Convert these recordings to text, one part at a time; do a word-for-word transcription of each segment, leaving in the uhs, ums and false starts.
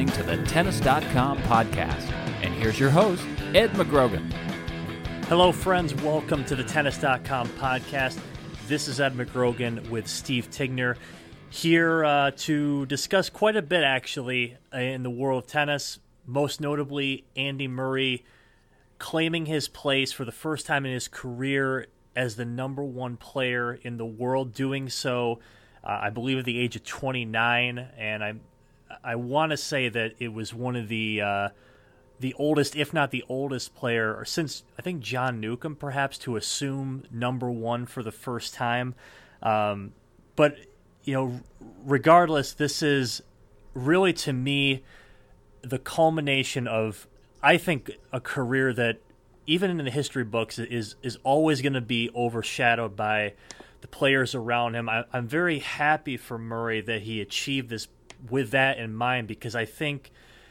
listening to the Tennis dot com podcast. And here's your host, Ed McGrogan. Hello, friends. Welcome to the Tennis dot com podcast. This is Ed McGrogan with Steve Tigner here uh, to discuss quite a bit, actually, in the world of tennis. Most notably, Andy Murray claiming his place for the first time in his career as the number one player in the world, doing so, uh, I believe, at the age of twenty-nine. And I I want to say that it was one of the uh, the oldest, if not the oldest player, or since, I think, John Newcomb, perhaps, to assume number one for the first time. Um, but, you know, regardless, this is really, to me, the culmination of, I think, a career that, even in the history books, is is always going to be overshadowed by the players around him. I, I'm very happy for Murray that he achieved this with that in mind, because I think,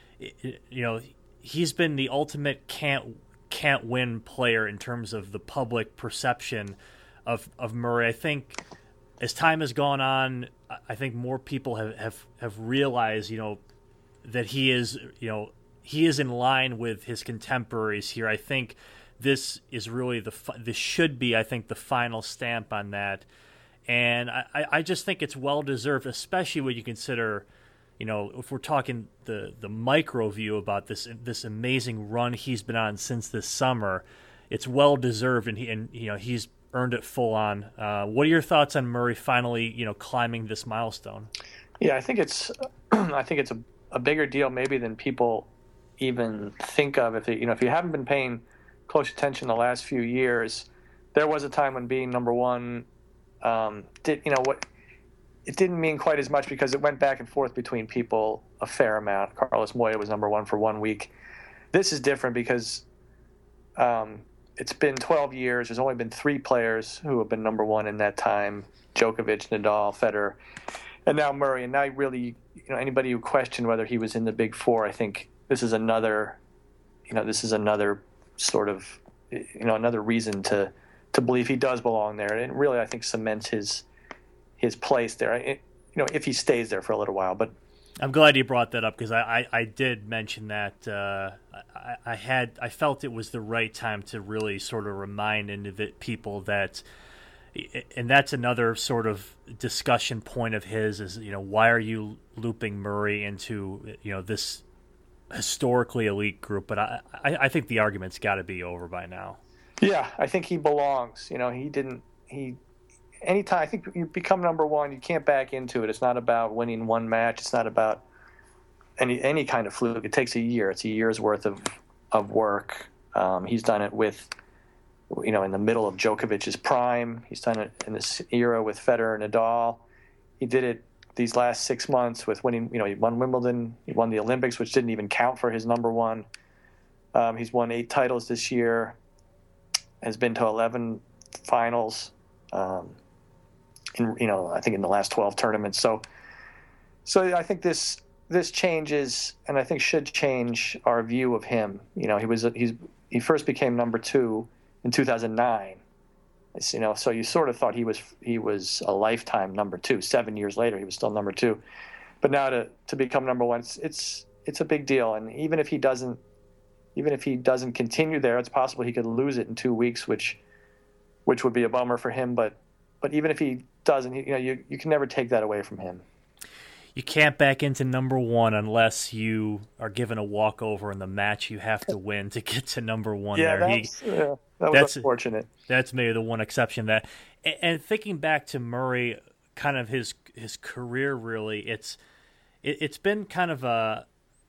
you know, he's been the ultimate can't can't win player in terms of the public perception of of Murray. I think as time has gone on, I think more people have, have, have realized, you know, that he is, you know, he is in line with his contemporaries here. I think this is really the this should be, I think, the final stamp on that, and I, I just think it's well deserved, especially when you consider, you know, if we're talking the the micro view about this this amazing run he's been on since this summer. It's well deserved, and he and you know he's earned it full on. Uh, what are your thoughts on Murray finally, you know, climbing this milestone? Yeah, I think it's I think it's a, a bigger deal maybe than people even think of. If it, you know, if you haven't been paying close attention the last few years, there was a time when being number one um, did you know what. It didn't mean quite as much because it went back and forth between people a fair amount. Carlos Moya was number one for one week. This is different because um, it's been twelve years. There's only been three players who have been number one in that time: Djokovic, Nadal, Federer, and now Murray. And now, really, you know, anybody who questioned whether he was in the Big Four, I think this is another, you know, this is another sort of, you know, another reason to to believe he does belong there. And it really, I think, cements his. his place there, it, you know, if he stays there for a little while. But I'm glad you brought that up, because I, I, I did mention that uh, I, I had I felt it was the right time to really sort of remind individ- people that, and that's another sort of discussion point of his is, you know, why are you looping Murray into, you know, this historically elite group? But I, I, I think the argument's got to be over by now. Yeah, I think he belongs. You know, he didn't he. Anytime, I think you become number one, you can't back into it. It's not about winning one match. It's not about any any kind of fluke. It takes a year. It's a year's worth of of work. Um, he's done it with, you know, in the middle of Djokovic's prime. He's done it in this era with Federer and Nadal. He did it these last six months with winning. You know, he won Wimbledon. He won the Olympics, which didn't even count for his number one. Um, he's won eight titles this year. Has been to eleven finals. Um, In, you know, I think in the last twelve tournaments. So, so I think this this changes, and I think should change our view of him. You know, he was he's he first became number two in two thousand nine. It's, you know, so you sort of thought he was he was a lifetime number two. Seven years later, he was still number two. But now to to become number one, it's it's, it's a big deal. And even if he doesn't, even if he doesn't continue there, it's possible he could lose it in two weeks, which which would be a bummer for him. But But even if he doesn't, you know, you, you can never take that away from him. You can't back into number one unless you are given a walkover in the match you have to win to get to number one. Yeah, there. that's, he, yeah that was that's, unfortunate. That's maybe the one exception. That, and, and thinking back to Murray, kind of his his career, really, it's it, it's been kind of a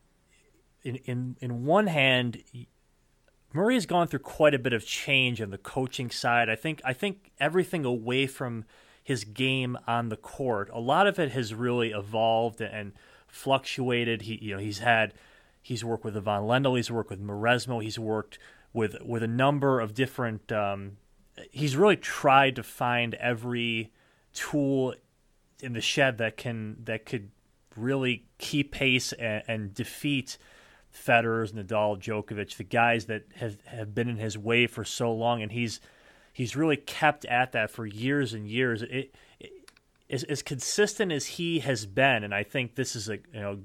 in in in one hand. Murray has gone through quite a bit of change on the coaching side. I think I think everything away from his game on the court, a lot of it has really evolved and fluctuated. He you know he's had he's worked with Ivan Lendl, he's worked with Mauresmo, he's worked with with a number of different. Um, he's really tried to find every tool in the shed that can that could really keep pace and, and defeat Federer, Nadal, Djokovic, the guys that have, have been in his way for so long, and he's he's really kept at that for years and years. It, it, as, as consistent as he has been, and I think this is a you know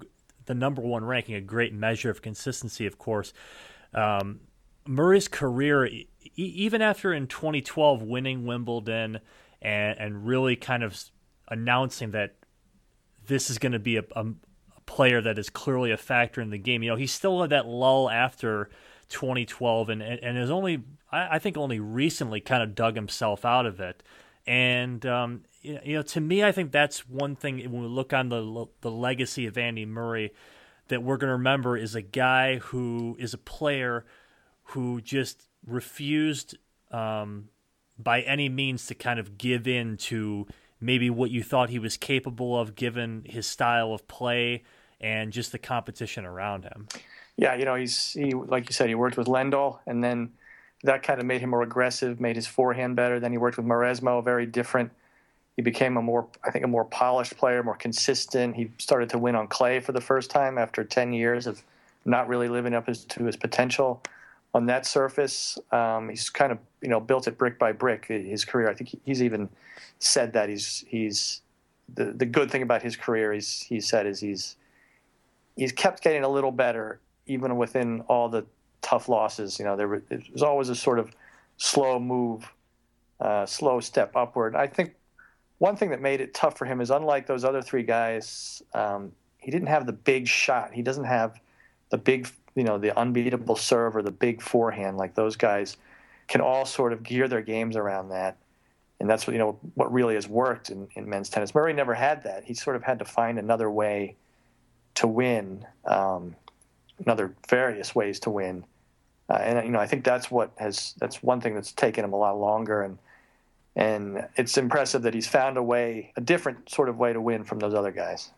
the number one ranking, a great measure of consistency, of course. Um, Murray's career, e- even after in twenty twelve winning Wimbledon and, and really kind of announcing that this is going to be a, a, a player that is clearly a factor in the game, you know, he still had that lull after twenty twelve and, and, and has only, I, I think, only recently kind of dug himself out of it. And, um, you know, to me, I think that's one thing when we look on the the legacy of Andy Murray that we're going to remember is a guy who is a player who just refused um, by any means to kind of give in to maybe what you thought he was capable of given his style of play and just the competition around him. Yeah, you know, he's he like you said, he worked with Lendl, and then that kind of made him more aggressive, made his forehand better. Then he worked with Mauresmo, very different. He became a more, I think, a more polished player, more consistent. He started to win on clay for the first time after ten years of not really living up his, to his potential on that surface. Um, he's kind of, you know, built it brick by brick, his career. I think he's even said that he's he's the the good thing about his career. He's he said is he's he's kept getting a little better even within all the tough losses. You know, there was, it was always a sort of slow move, uh, slow step upward. I think one thing that made it tough for him is, unlike those other three guys, um, he didn't have the big shot. He doesn't have the big, you know, the unbeatable serve or the big forehand like those guys can all sort of gear their games around that. And that's what, you know, what really has worked in, in men's tennis. Murray never had that. He sort of had to find another way to win, um, another various ways to win. Uh, and, you know, I think that's what has, that's one thing that's taken him a lot longer. And, And it's impressive that he's found a way, a different sort of way to win from those other guys.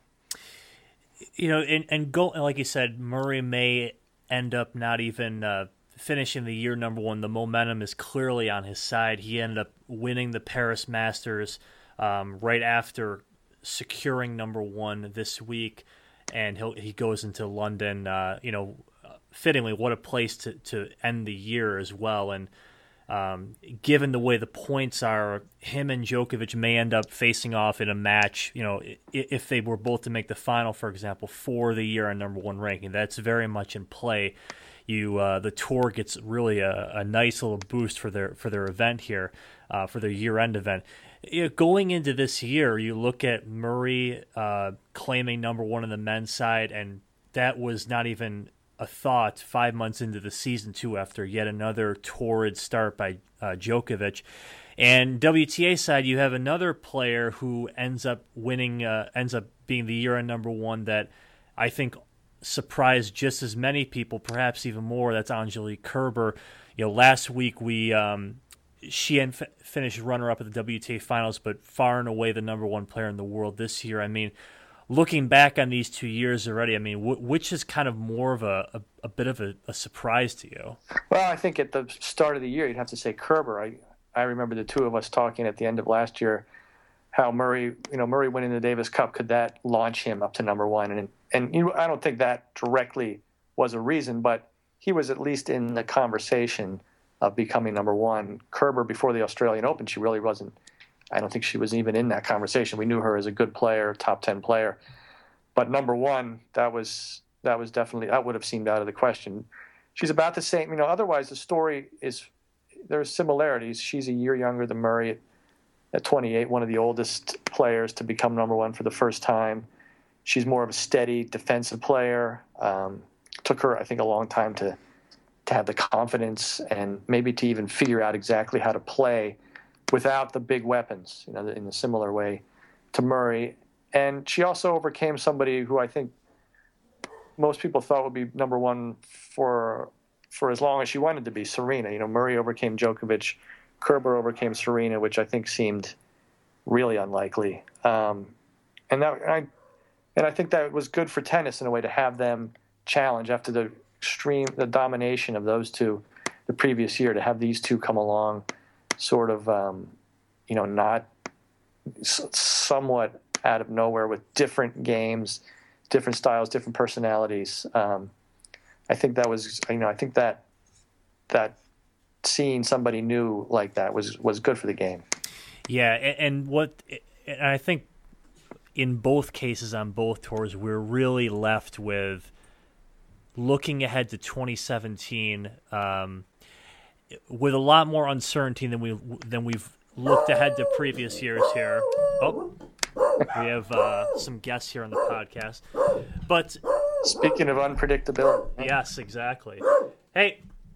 You know, and, and go like you said, Murray may end up not even uh, finishing the year number one. The momentum is clearly on his side. He ended up winning the Paris Masters um, right after securing number one this week, and he he goes into London. Uh, you know, fittingly, what a place to, to end the year as well. And Um, given the way the points are, him and Djokovic may end up facing off in a match, you know, if they were both to make the final, for example, for the year on number one ranking. That's very much in play. You, uh, the tour gets really a, a nice little boost for their for their event here, uh, for their year-end event. You know, going into this year, you look at Murray uh, claiming number one on the men's side, and that was not even a thought five months into the season, too, after yet another torrid start by uh, Djokovic. And W T A side, you have another player who ends up winning, uh, ends up being the year-end number one that I think surprised just as many people, perhaps even more. That's Angelique Kerber. You know, last week we um, she had f- finished runner-up at the W T A finals, but far and away the number one player in the world this year. I mean, looking back on these two years already, I mean, w- which is kind of more of a, a, a bit of a, a surprise to you? Well, I think at the start of the year, you'd have to say Kerber. I, I remember the two of us talking at the end of last year how Murray, you know, Murray winning the Davis Cup, could that launch him up to number one? And and you know, I don't think that directly was a reason, but he was at least in the conversation of becoming number one. Kerber, before the Australian Open, she really wasn't. I don't think she was even in that conversation. We knew her as a good player, top ten player, but number one, that was that was definitely that would have seemed out of the question. She's about the same, you know. Otherwise, the story is there's similarities. She's a year younger than Murray at, at twenty-eight, one of the oldest players to become number one for the first time. She's more of a steady defensive player. Um, took her, I think, a long time to to have the confidence and maybe to even figure out exactly how to play without the big weapons, you know, in a similar way to Murray. And she also overcame somebody who I think most people thought would be number one for for as long as she wanted to be, Serena. You know, Murray overcame Djokovic, Kerber overcame Serena, which I think seemed really unlikely. Um, and that I and I think that was good for tennis in a way to have them challenge after the extreme, the domination of those two the previous year, to have these two come along sort of, um, you know, not somewhat out of nowhere with different games, different styles, different personalities. Um, I think that was, you know, I think that that seeing somebody new like that was, was good for the game. Yeah, and, and what, and I think in both cases on both tours, we're really left with looking ahead to twenty seventeen um, with a lot more uncertainty than we than we've looked ahead to previous years here. Oh, we have uh, some guests here on the podcast, but speaking of unpredictability, yes, exactly. Hey,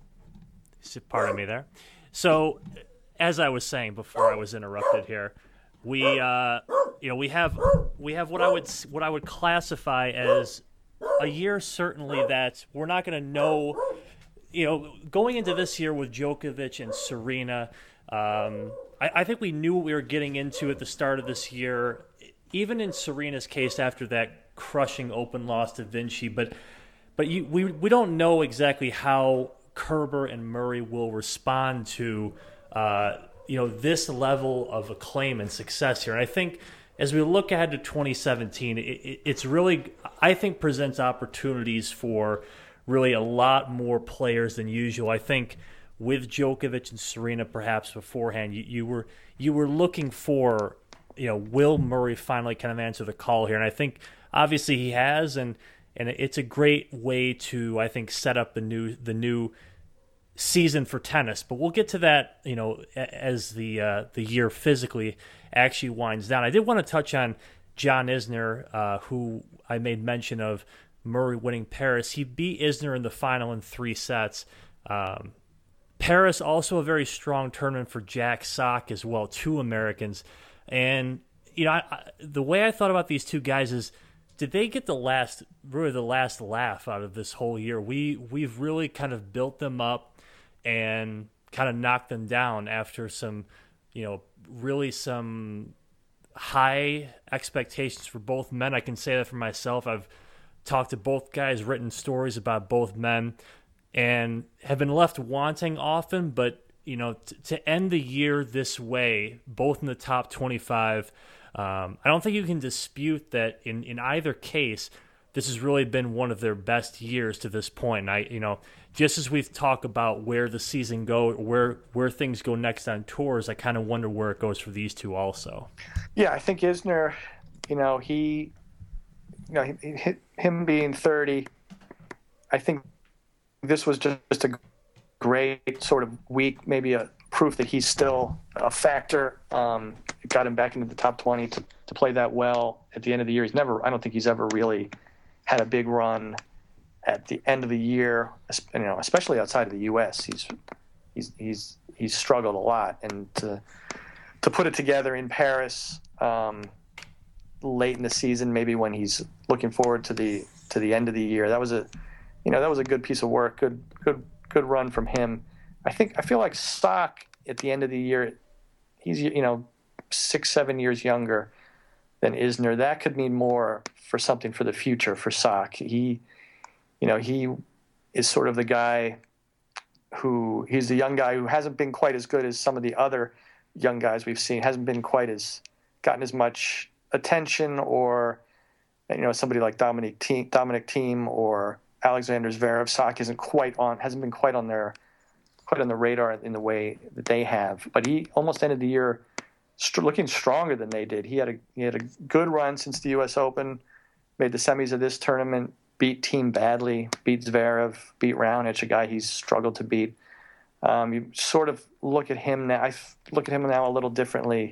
pardon me there. So, as I was saying before, I was interrupted here. We, uh, you know, we have we have what I would what I would classify as a year certainly that we're not going to know. You know, going into this year with Djokovic and Serena, um, I, I think we knew what we were getting into at the start of this year. Even in Serena's case, after that crushing Open loss to Vinci, but but you, we we don't know exactly how Kerber and Murray will respond to. Uh, you know, this level of acclaim and success here. And I think as we look ahead to twenty seventeen, it, it, it's really, I think, presents opportunities for really a lot more players than usual. I think with Djokovic and Serena perhaps beforehand, you, you were you were looking for, you know, will Murray finally kind of answer the call here? And I think obviously he has, and and it's a great way to, I think, set up the new the new season for tennis, but we'll get to that, you know, as the uh, the year physically actually winds down. I did want to touch on John Isner, uh, who I made mention of Murray winning Paris. He beat Isner in the final in three sets. Um, Paris also a very strong tournament for Jack Sock as well, two Americans. And you know, I, I, the way I thought about these two guys is, did they get the last, really the last laugh out of this whole year? We we've really kind of built them up and kind of knocked them down after some, you know, really some high expectations for both men. I can say that for myself. I've talked to both guys, written stories about both men, and have been left wanting often. But, you know, t- to end the year this way, both in the top twenty-five, um, I don't think you can dispute that in, in either case, this has really been one of their best years to this point. And I, you know, just as we've talked about where the season go, where where things go next on tours, I kind of wonder where it goes for these two also. Yeah, I think Isner, you know, he, you know, he, he, him being thirty, I think this was just, just a great sort of week, maybe a proof that he's still a factor. Um, it got him back into the top twenty to, to play that well at the end of the year. He's never, I don't think he's ever really had a big run at the end of the year, you know, especially outside of the U S. He's he's he's he's struggled a lot, and to to put it together in Paris um, late in the season, maybe when he's looking forward to the to the end of the year, that was a you know that was a good piece of work, good good good run from him. I think I feel like Sock at the end of the year, he's you know six seven years younger than Isner. That could mean more for something for the future for Sock. He, you know, he is sort of the guy who, he's the young guy who hasn't been quite as good as some of the other young guys we've seen, hasn't been quite as, gotten as much attention, or, you know, somebody like Dominic Thiem, Dominic Thiem or Alexander Zverev. Sock isn't quite on, hasn't been quite on their, quite on the radar in the way that they have. But he almost ended the year st- looking stronger than they did. He had a he had a good run since the U S Open, made the semis of this tournament, beat Thiem badly, beat Zverev, beat Raonic, a guy he's struggled to beat. Um, you sort of look at him now. I look at him now a little differently.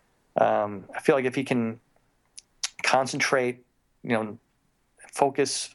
Um, I feel like if he can concentrate, you know, focus,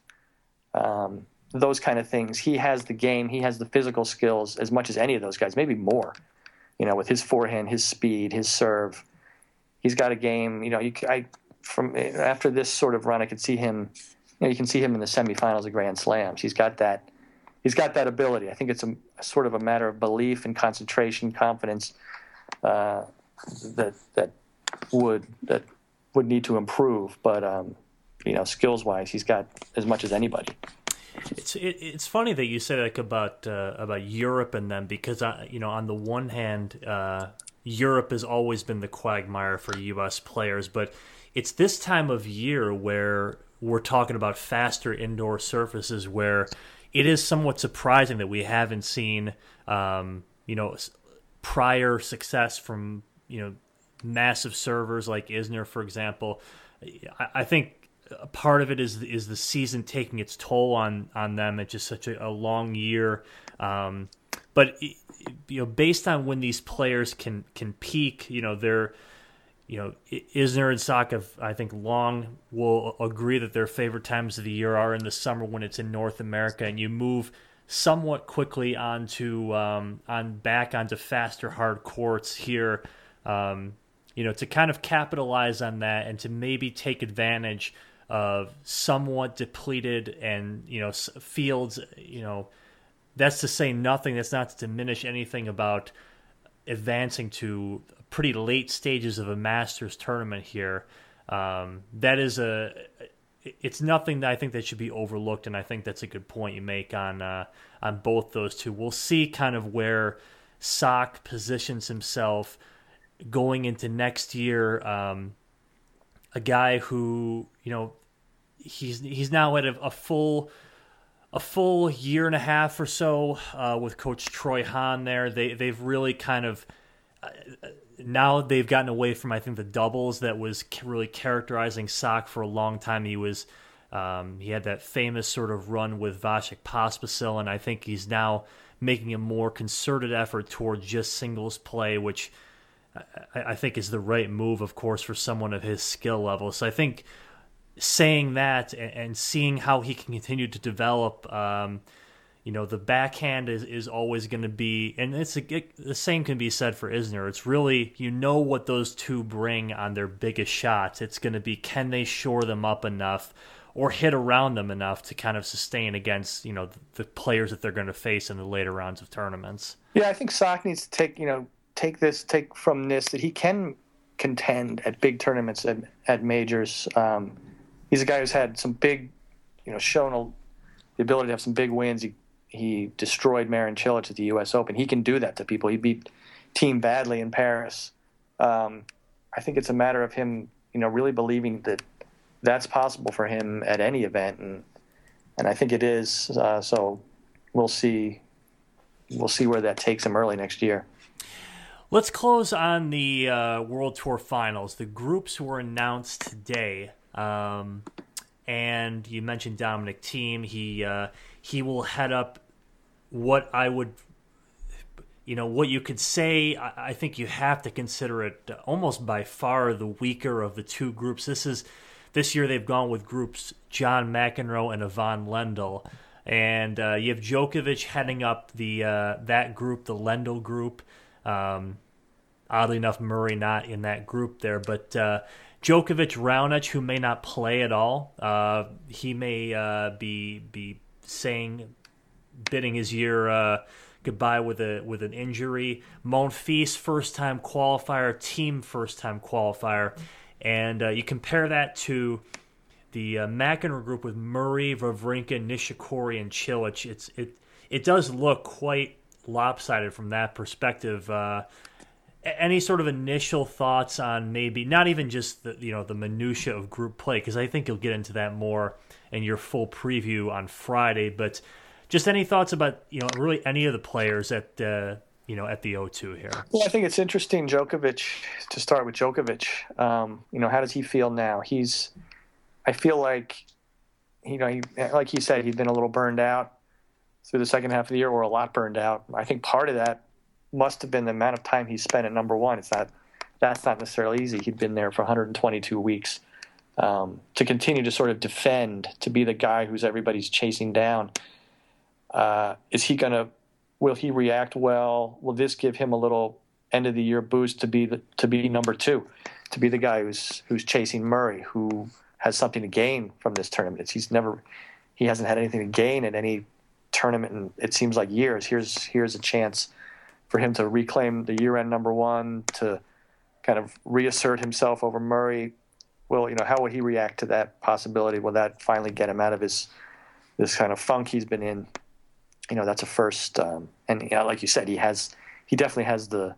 um, those kind of things, he has the game, he has the physical skills as much as any of those guys, maybe more. You know, with his forehand, his speed, his serve, he's got a game. You know, you I from after this sort of run, I could see him. You know, you can see him in the semifinals of Grand Slams. He's got that. He's got that ability. I think it's a, a sort of a matter of belief and concentration, confidence uh, that that would that would need to improve. But um, you know, skills wise, he's got as much as anybody. It's it, it's funny that you say like about uh, about Europe and them, because uh, you know, on the one hand, uh, Europe has always been the quagmire for U S players, but it's this time of year where we're talking about faster indoor surfaces, where it is somewhat surprising that we haven't seen, um, you know, prior success from, you know, massive servers like Isner, for example. I, I think a part of it is is the season taking its toll on on them. It's just such a, a long year. Um, but you know, based on when these players can can peak, you know, they're you know, Isner and Sock have, I think, long will agree that their favorite times of the year are in the summer when it's in North America, and you move somewhat quickly onto um, on back onto faster hard courts here, um, you know, to kind of capitalize on that and to maybe take advantage of somewhat depleted and, you know, fields, you know, that's to say nothing. That's not to diminish anything about advancing to pretty late stages of a Masters tournament here. Um, that is a, it's nothing that I think that should be overlooked, and I think that's a good point you make on uh, on both those two. We'll see kind of where Sock positions himself going into next year. Um, a guy who, you know, he's he's now at a, a full. A full year and a half or so uh, with Coach Troy Hahn there. They they've really kind of uh, now they've gotten away from, I think, the doubles that was really characterizing Sock for a long time. He was um, he had that famous sort of run with Vasek Pospisil, and I think he's now making a more concerted effort towards just singles play, which I, I think is the right move, of course, for someone of his skill level. So I think. Saying that and seeing how he can continue to develop, um, you know, the backhand is, is always going to be, and it's a, it, the same can be said for Isner. It's really, you know, what those two bring on their biggest shots. It's going to be, can they shore them up enough or hit around them enough to kind of sustain against, you know, the, the players that they're going to face in the later rounds of tournaments. Yeah, I think Sock needs to take, you know, take this, take from this that he can contend at big tournaments at, at majors. Um, He's a guy who's had some big, you know, shown a, the ability to have some big wins. He he destroyed Marin Cilic at the U S Open. He can do that to people. He beat Thiem Badley in Paris. Um, I think it's a matter of him, you know, really believing that that's possible for him at any event, and and I think it is. Uh, so we'll see. We'll see where that takes him early next year. Let's close on the uh, World Tour Finals. The groups were announced today. Um, and you mentioned Dominic Thiem. He uh, he will head up what I would, you know, what you could say. I, I think you have to consider it almost by far the weaker of the two groups. This is this year they've gone with groups John McEnroe and Ivan Lendl, and uh, you have Djokovic heading up the uh, that group, the Lendl group. Um, oddly enough, Murray not in that group there, but. Uh, Djokovic, Raonic, who may not play at all, uh, he may uh, be be saying, bidding his year uh, goodbye with a with an injury. Monfils, first time qualifier, Thiem, first time qualifier, and uh, you compare that to the uh, McEnroe group with Murray, Wawrinka, Nishikori, and Cilic. It's it it does look quite lopsided from that perspective. Uh, Any sort of initial thoughts on maybe not even just the you know the minutia of group play, because I think you'll get into that more in your full preview on Friday. But just any thoughts about you know really any of the players at uh, you know at the O two here? Well, I think it's interesting, Djokovic. To start with Djokovic, um, you know how does he feel now? He's, I feel like, you know, he, like he said, he'd been a little burned out through the second half of the year, or a lot burned out. I think part of that must have been the amount of time he spent at number one. It's not, that's not necessarily easy. He'd been there for one hundred twenty-two weeks. Um, to continue to sort of defend, to be the guy who's everybody's chasing down. Uh, is he going to, will he react well? Will this give him a little end of the year boost to be the, to be number two, to be the guy who's, who's chasing Murray, who has something to gain from this tournament? It's, he's never, he hasn't had anything to gain at any tournament in, it seems like, years. Here's, here's a chance for him to reclaim the year-end number one, to kind of reassert himself over Murray. Well, you know, how will he react to that possibility? Will that finally get him out of his this kind of funk he's been in? You know, that's a first. Um, and you know, like you said, he has, he definitely has the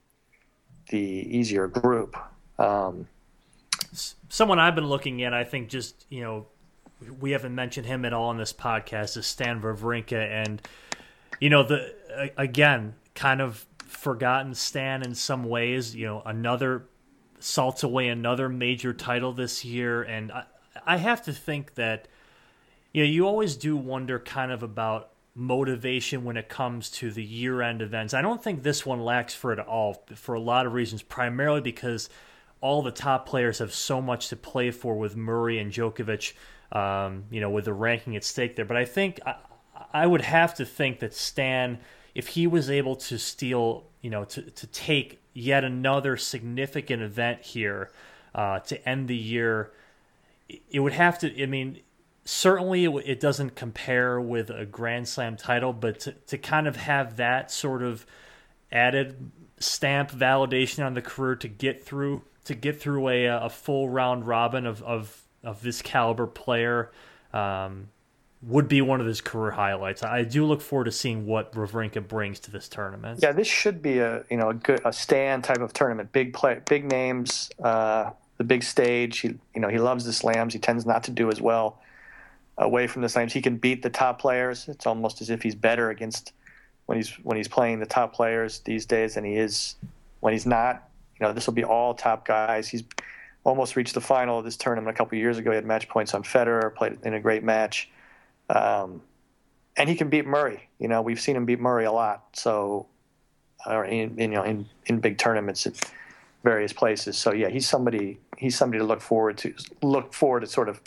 the easier group. Um, Someone I've been looking at, I think, just you know, we haven't mentioned him at all in this podcast, is Stan Wawrinka, and you know, the again. kind of forgotten Stan in some ways, you know, another salts away another major title this year. And I, I have to think that, you know, you always do wonder kind of about motivation when it comes to the year-end events. I don't think this one lacks for it at all, for a lot of reasons, primarily because all the top players have so much to play for with Murray and Djokovic, um, you know, with the ranking at stake there. But I think I, I would have to think that Stan, if he was able to steal, you know, to, to take yet another significant event here uh, to end the year, it would have to, I mean, certainly it, it doesn't compare with a Grand Slam title, but to, to kind of have that sort of added stamp validation on the career to get through to get through a a full round robin of of, of this caliber player um, would be one of his career highlights. I do look forward to seeing what Wawrinka brings to this tournament. Yeah, this should be a you know a good a Stan type of tournament. Big play, big names, uh, the big stage. He you know he loves the slams. He tends not to do as well away from the slams. He can beat the top players. It's almost as if he's better against when he's when he's playing the top players these days than he is when he's not. You know, this will be all top guys. He's almost reached the final of this tournament a couple of years ago. He had match points on Federer, played in a great match, um, and he can beat Murray. You know, we've seen him beat Murray a lot. So, or in, in you know in, in big tournaments at various places. So yeah, he's somebody he's somebody to look forward to. Look forward to sort of.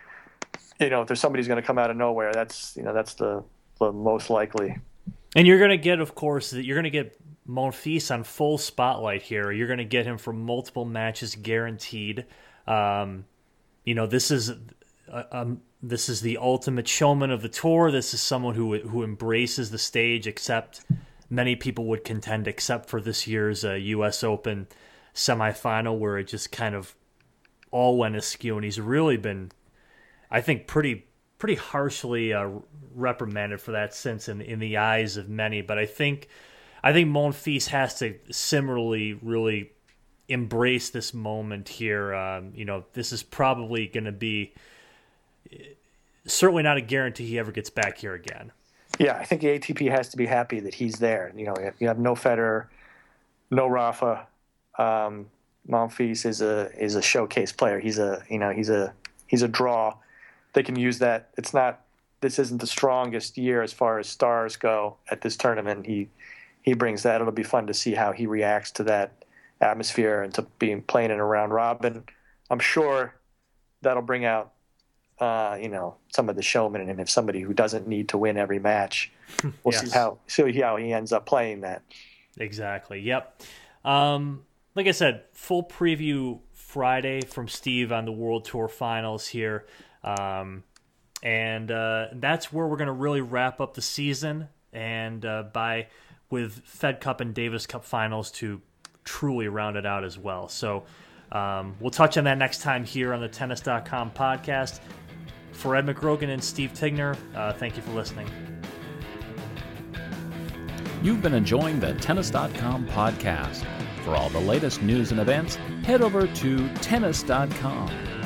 You know, if there's somebody who's going to come out of nowhere, that's you know that's the, the most likely. And you're going to get, of course, you're going to get Monfils on full spotlight here. You're going to get him for multiple matches guaranteed. Um, you know, this is uh, um, this is the ultimate showman of the tour. This is someone who who embraces the stage, except many people would contend, except for this year's uh, U S Open semifinal, where it just kind of all went askew, and he's really been, I think, pretty pretty harshly uh, reprimanded for that since in in the eyes of many. But I think I think Monfils has to similarly really embrace this moment here. Um, you know, this is probably going to be certainly not a guarantee he ever gets back here again. Yeah, I think the A T P has to be happy that he's there. You know, you have no Federer, no Rafa. Um, Monfils is a is a showcase player. He's a you know he's a he's a draw. They can use that. It's not. This isn't the strongest year as far as stars go at this tournament. He he brings that. It'll be fun to see how he reacts to that atmosphere and to being playing in a round robin. I'm sure that'll bring out uh, you know some of the showman in him. If somebody who doesn't need to win every match, we'll yes. see how see how he ends up playing that. Exactly. Yep. Um, like I said, full preview Friday from Steve on the World Tour Finals here. Um, and uh, that's where we're going to really wrap up the season, and uh, by with Fed Cup and Davis Cup finals to truly round it out as well. So um, we'll touch on that next time here on the Tennis dot com podcast. For Ed McGrogan and Steve Tigner, uh, thank you for listening. You've been enjoying the Tennis dot com podcast. For all the latest news and events, head over to Tennis dot com.